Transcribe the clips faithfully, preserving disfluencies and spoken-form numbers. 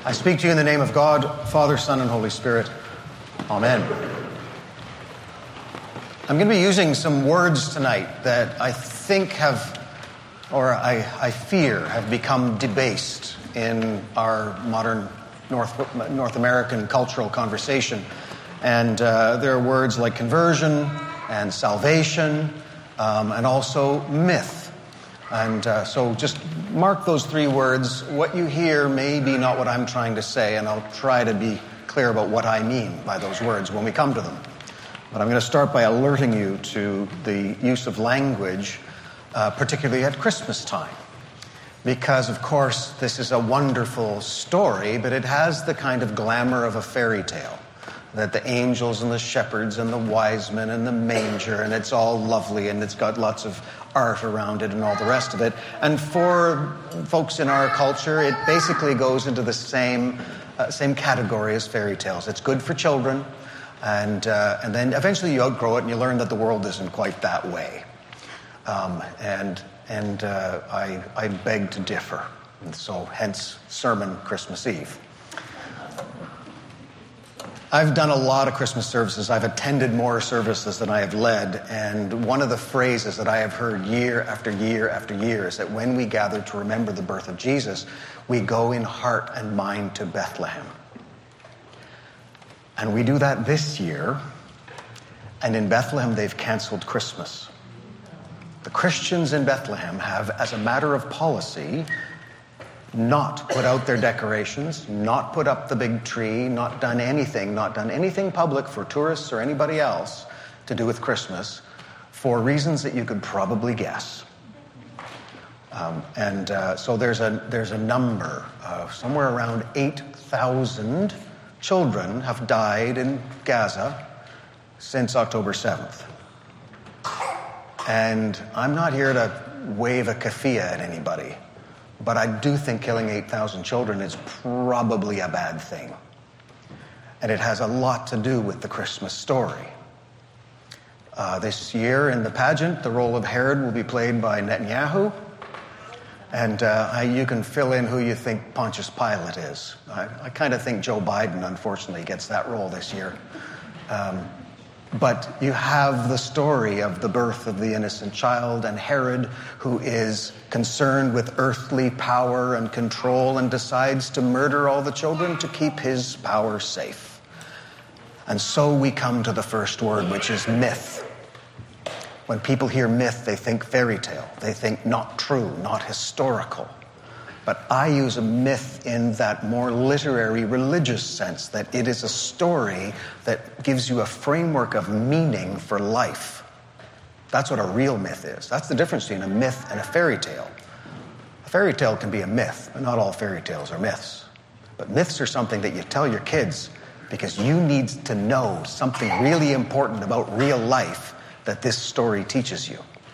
I speak to you in the name of God, Father, Son, and Holy Spirit. Amen. I'm going to be using some words tonight that I think have, or I, I fear, have become debased in our modern North, North American cultural conversation. And uh, there are words like conversion and salvation, um, and also myth. And uh, so just mark those three words. What you hear may be not what I'm trying to say, and I'll try to be clear about what I mean by those words when we come to them. But I'm going to start by alerting you to the use of language, uh, particularly at Christmas time. Because, of course, this is a wonderful story, but it has the kind of glamour of a fairy tale. That the angels and the shepherds and the wise men and the manger, and it's all lovely, and it's got lots of art around it and all the rest of it. And for folks in our culture, it basically goes into the same uh, same category as fairy tales. It's good for children, and uh, and then eventually you outgrow it and you learn that the world isn't quite that way. Um, and and uh, I I beg to differ, and so hence sermon Christmas Eve. I've done a lot of Christmas services. I've attended more services than I have led. And one of the phrases that I have heard year after year after year is that when we gather to remember the birth of Jesus, we go in heart and mind to Bethlehem. And we do that this year. And in Bethlehem, they've canceled Christmas. The Christians in Bethlehem have, as a matter of policy, not put out their decorations, not put up the big tree, not done anything, not done anything public for tourists or anybody else to do with Christmas for reasons that you could probably guess. Um, and uh, so there's a there's a number, uh, somewhere around eight thousand children have died in Gaza since October seventh. And I'm not here to wave a keffiyeh at anybody. But I do think killing eight thousand children is probably a bad thing. And it has a lot to do with the Christmas story. Uh, this year in the pageant, the role of Herod will be played by Netanyahu. And uh, I, you can fill in who you think Pontius Pilate is. I, I kind of think Joe Biden, unfortunately, gets that role this year. Um, But you have the story of the birth of the innocent child and Herod, who is concerned with earthly power and control and decides to murder all the children to keep his power safe. And so we come to the first word, which is myth. When people hear myth, they think fairy tale. They think not true, not historical. But I use a myth in that more literary, religious sense, that it is a story that gives you a framework of meaning for life. That's what a real myth is. That's the difference between a myth and a fairy tale. A fairy tale can be a myth, but not all fairy tales are myths. But myths are something that you tell your kids because you need to know something really important about real life that this story teaches you.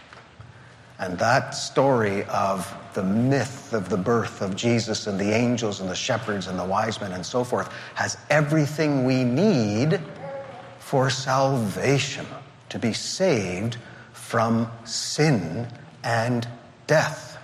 And that story of the myth of the birth of Jesus and the angels and the shepherds and the wise men and so forth has everything we need for salvation, to be saved from sin and death.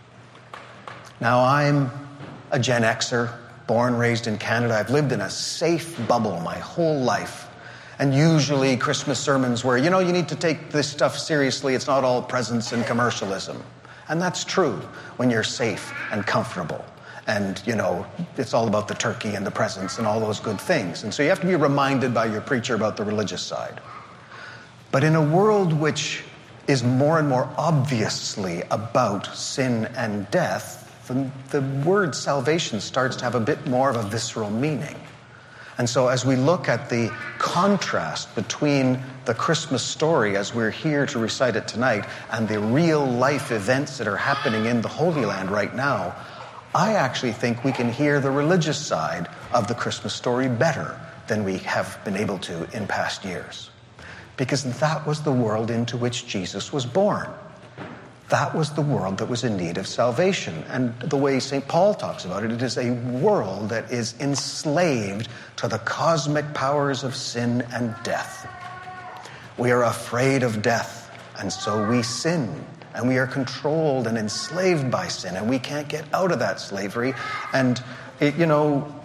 Now, I'm a Gen Xer, born, raised in Canada. I've lived in a safe bubble my whole life. And usually Christmas sermons where, you know, you need to take this stuff seriously. It's not all presents and commercialism. And that's true when you're safe and comfortable. And, you know, it's all about the turkey and the presents and all those good things. And so you have to be reminded by your preacher about the religious side. But in a world which is more and more obviously about sin and death, the, the word salvation starts to have a bit more of a visceral meaning. And so as we look at the contrast between the Christmas story, as we're here to recite it tonight, and the real life events that are happening in the Holy Land right now, I actually think we can hear the religious side of the Christmas story better than we have been able to in past years. Because that was the world into which Jesus was born. That was the world that was in need of salvation. And the way Saint Paul talks about it, it is a world that is enslaved to the cosmic powers of sin and death. We are afraid of death, and so we sin. And we are controlled and enslaved by sin, and we can't get out of that slavery. And, it, you know,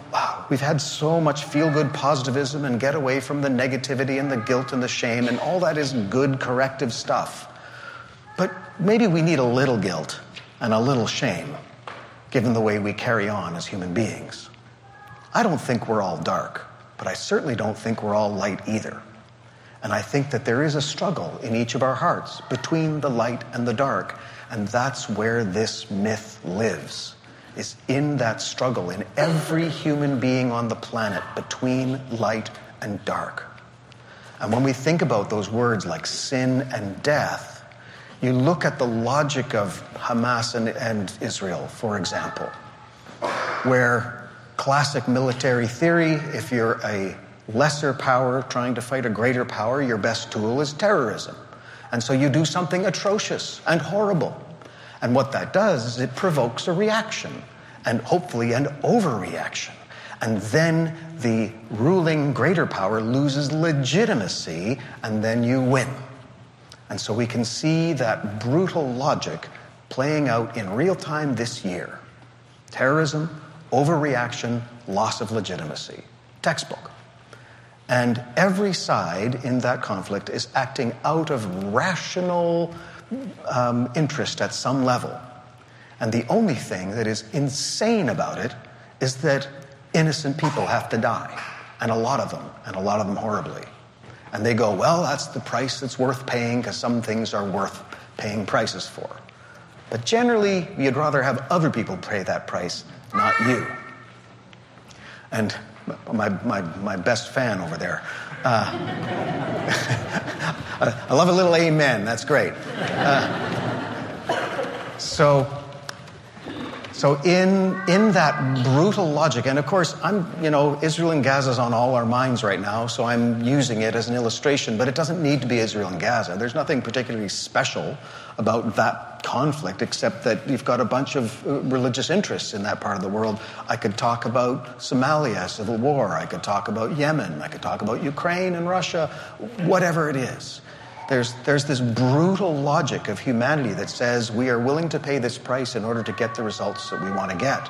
We've had so much feel-good positivism and get away from the negativity and the guilt and the shame, and all that is good corrective stuff. But maybe we need a little guilt and a little shame, given the way we carry on as human beings. I don't think we're all dark, but I certainly don't think we're all light either. And I think that there is a struggle in each of our hearts between the light and the dark, and that's where this myth lives, is in that struggle in every human being on the planet between light and dark. And when we think about those words like sin and death, you look at the logic of Hamas and, and Israel, for example, where classic military theory, if you're a lesser power trying to fight a greater power, your best tool is terrorism. And so you do something atrocious and horrible. And what that does is it provokes a reaction, and hopefully an overreaction. And then the ruling greater power loses legitimacy, and then you win. And so we can see that brutal logic playing out in real time this year. Terrorism, overreaction, loss of legitimacy. Textbook. And every side in that conflict is acting out of rational um, interest at some level. And the only thing that is insane about it is that innocent people have to die. And a lot of them, and a lot of them horribly. And they go, well, that's the price that's worth paying because some things are worth paying prices for. But generally, you'd rather have other people pay that price, not you. And my my, my best fan over there. Uh, I love a little amen. That's great. Uh, so, so in in that brutal logic, and of course, I'm you know Israel and Gaza is on all our minds right now, so I'm using it as an illustration. But it doesn't need to be Israel and Gaza. There's nothing particularly special about that conflict, except that you've got a bunch of religious interests in that part of the world. I could talk about Somalia, civil war. I could talk about Yemen. I could talk about Ukraine and Russia, whatever it is. There's, there's this brutal logic of humanity that says we are willing to pay this price in order to get the results that we want to get.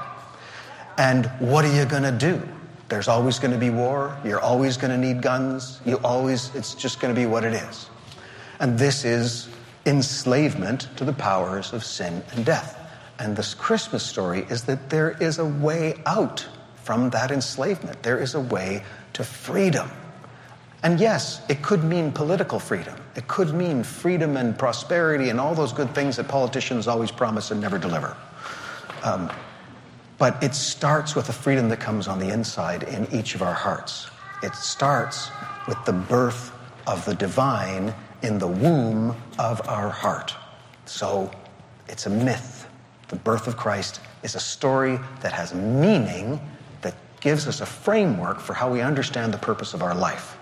And what are you going to do? There's always going to be war. You're always going to need guns. You always, it's just going to be what it is. And this is enslavement to the powers of sin and death. And this Christmas story is that there is a way out from that enslavement. There is a way to freedom. And yes, it could mean political freedom. It could mean freedom and prosperity and all those good things that politicians always promise and never deliver. Um, but it starts with the freedom that comes on the inside in each of our hearts. It starts with the birth of the divine in the womb of our heart. So it's a myth. The birth of Christ is a story that has meaning, that gives us a framework for how we understand the purpose of our life.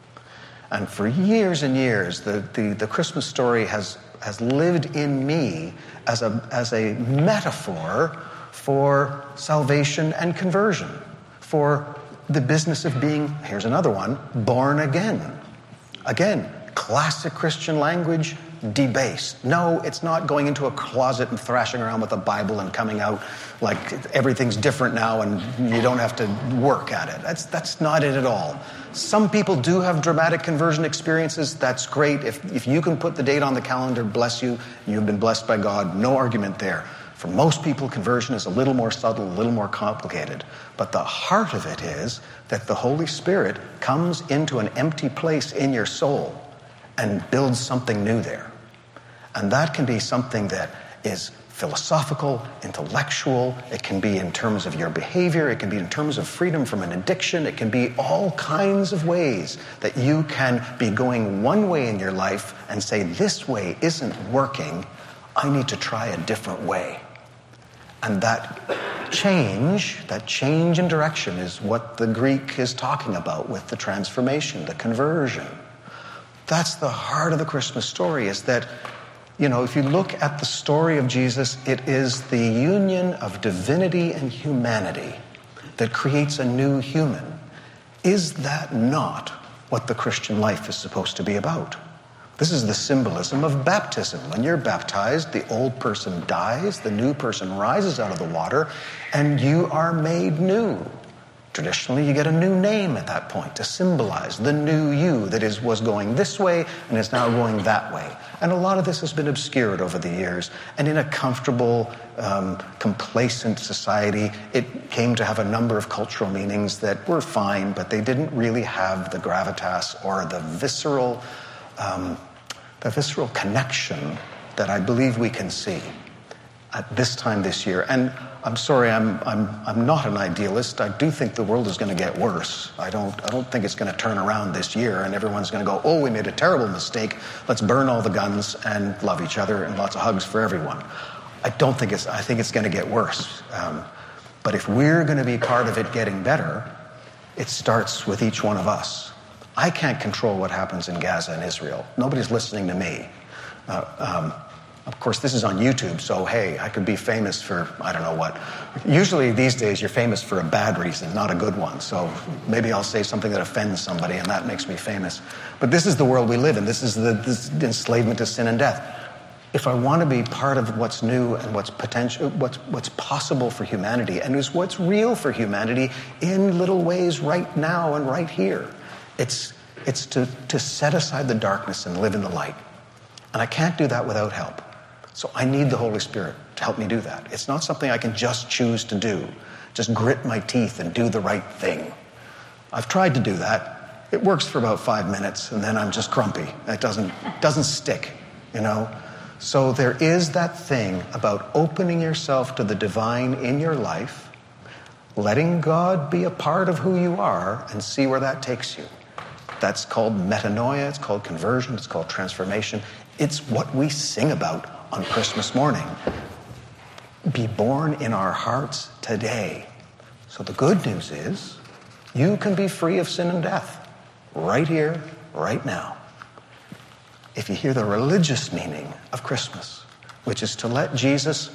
And for years and years, the, the, the Christmas story has, has lived in me as a, as a metaphor for salvation and conversion, for the business of being, here's another one, born again. Again, classic Christian language, debased. No, it's not going into a closet and thrashing around with a Bible and coming out like everything's different now and you don't have to work at it. That's that's not it at all. Some people do have dramatic conversion experiences. That's great. If if you can put the date on the calendar, bless you. You've been blessed by God. No argument there. For most people, conversion is a little more subtle, a little more complicated. But the heart of it is that the Holy Spirit comes into an empty place in your soul and builds something new there. And that can be something that is philosophical, intellectual. It can be in terms of your behavior. It can be in terms of freedom from an addiction. It can be all kinds of ways that you can be going one way in your life and say, this way isn't working. I need to try a different way. And that change, that change in direction is what the Greek is talking about with the transformation, the conversion. That's the heart of the Christmas story, is that, you know, if you look at the story of Jesus, it is the union of divinity and humanity that creates a new human. Is that not what the Christian life is supposed to be about? This is the symbolism of baptism. When you're baptized, the old person dies, the new person rises out of the water, and you are made new. Traditionally, you get a new name at that point to symbolize the new you that is was going this way and is now going that way. And a lot of this has been obscured over the years. And in a comfortable, um, complacent society, it came to have a number of cultural meanings that were fine, but they didn't really have the gravitas or the visceral, um, the visceral connection that I believe we can see at this time this year. And I'm sorry, I'm I'm I'm not an idealist. I do think the world is going to get worse. I don't I don't think it's going to turn around this year and everyone's going to go, oh, we made a terrible mistake. Let's burn all the guns and love each other and lots of hugs for everyone. I don't think it's. I think it's going to get worse. Um, but if we're going to be part of it getting better, it starts with each one of us. I can't control what happens in Gaza and Israel. Nobody's listening to me. Uh, um, Of course, this is on YouTube, so hey, I could be famous for, I don't know what. Usually these days you're famous for a bad reason, not a good one. So maybe I'll say something that offends somebody and that makes me famous. But this is the world we live in. This is the this enslavement to sin and death. If I want to be part of what's new and what's potential, what's what's possible for humanity and is what's real for humanity in little ways right now and right here, it's it's to, to set aside the darkness and live in the light. And I can't do that without help. So I need the Holy Spirit to help me do that. It's not something I can just choose to do, just grit my teeth and do the right thing. I've tried to do that. It works for about five minutes, and then I'm just grumpy. It doesn't, doesn't stick, you know? So there is that thing about opening yourself to the divine in your life, letting God be a part of who you are, and see where that takes you. That's called metanoia, it's called conversion, it's called transformation. It's what we sing about on Christmas morning. Be born in our hearts today. So the good news is you can be free of sin and death right here, right now. If you hear the religious meaning of Christmas, which is to let Jesus,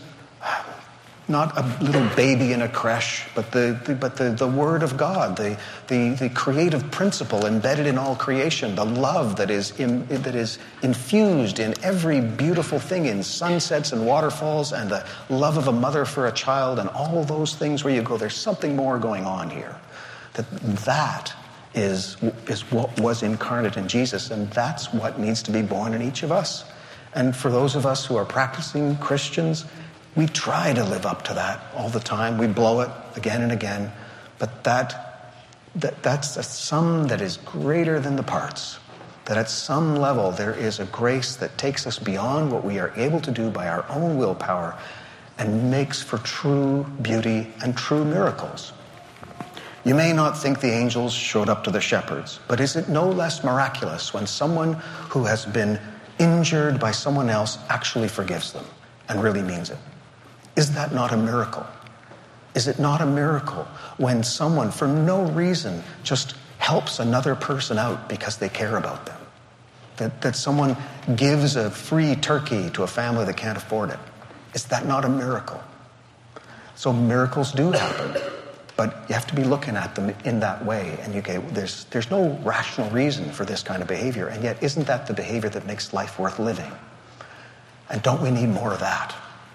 not a little baby in a creche, but the, the but the, the Word of God, the, the the creative principle embedded in all creation, the love that is in, that is infused in every beautiful thing, in sunsets and waterfalls, and the love of a mother for a child, and all those things where you go, there's something more going on here. That that is is what was incarnate in Jesus, and that's what needs to be born in each of us. And for those of us who are practicing Christians, we try to live up to that all the time. We blow it again and again. But that, that that's a sum that is greater than the parts. That at some level there is a grace that takes us beyond what we are able to do by our own willpower and makes for true beauty and true miracles. You may not think the angels showed up to the shepherds, but is it no less miraculous when someone who has been injured by someone else actually forgives them and really means it? Is that not a miracle? Is it not a miracle when someone, for no reason, just helps another person out because they care about them? That, that someone gives a free turkey to a family that can't afford it? Is that not a miracle? So miracles do happen, but you have to be looking at them in that way. And you go, there's, there's no rational reason for this kind of behavior, and yet isn't that the behavior that makes life worth living? And don't we need more of that?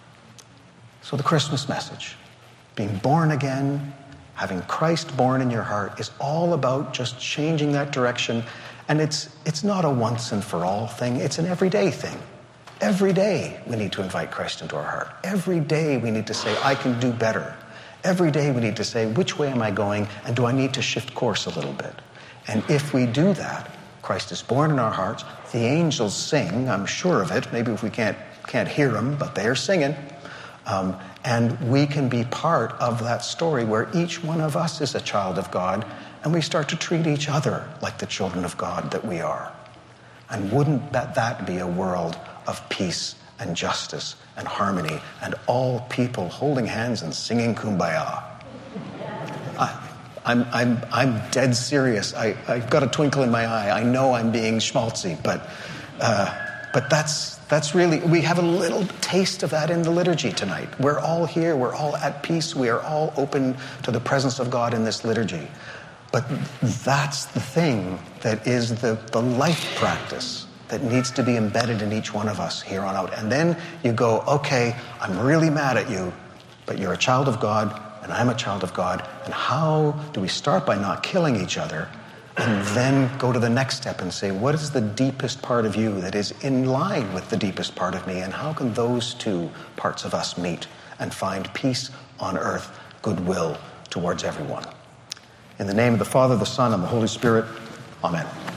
So the Christmas message, being born again, having Christ born in your heart, is all about just changing that direction. And it's it's not a once and for all thing. It's an everyday thing. Every day we need to invite Christ into our heart. Every day we need to say, I can do better. Every day we need to say, which way am I going? And do I need to shift course a little bit? And if we do that, Christ is born in our hearts. The angels sing, I'm sure of it. Maybe if we can't can't hear them, but they are singing. Um, and we can be part of that story where each one of us is a child of God, and we start to treat each other like the children of God that we are. And wouldn't that, that be a world of peace and justice and harmony and all people holding hands and singing Kumbaya? I, I'm, I'm, I'm dead serious. I, I've got a twinkle in my eye. I know I'm being schmaltzy, but, uh, but that's, That's really, we have a little taste of that in the liturgy tonight. We're all here, we're all at peace, we are all open to the presence of God in this liturgy. But that's the thing that is the, the life practice that needs to be embedded in each one of us here on out. And then you go, okay, I'm really mad at you, but you're a child of God, and I'm a child of God. And how do we start by not killing each other and then go to the next step and say, what is the deepest part of you that is in line with the deepest part of me? And how can those two parts of us meet and find peace on earth, goodwill towards everyone? In the name of the Father, the Son, and the Holy Spirit, amen.